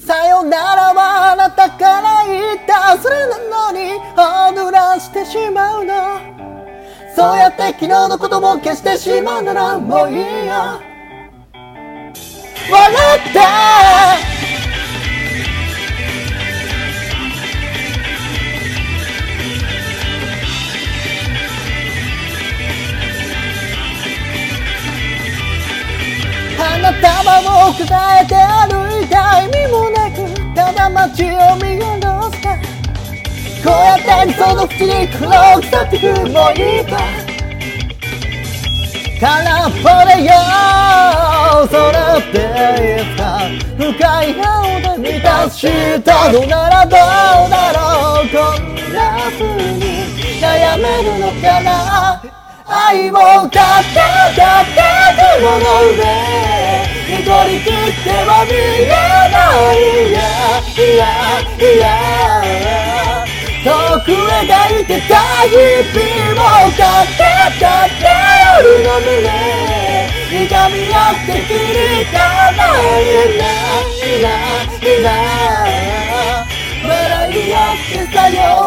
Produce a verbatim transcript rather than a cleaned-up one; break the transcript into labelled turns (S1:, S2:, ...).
S1: さよならはあなたから言ったそれなのに踊らしてしまうの。そうやって昨日のことも消してしまうならもういいよ。笑って花束を抱えて歩いた意味もなくただ街を見下ろすか。こうやって理想の口に黒く去ってくもういいか。空っぽでよそれっていつか深い青で満たしたのならどうだろう。こんな風に悩めるのかな。愛をたったたった雲の上一人きっては見えない。いやいやいや遠く描いてた日々もたったたった夜の胸いがみ合って切りたないないない笑い合ってさよ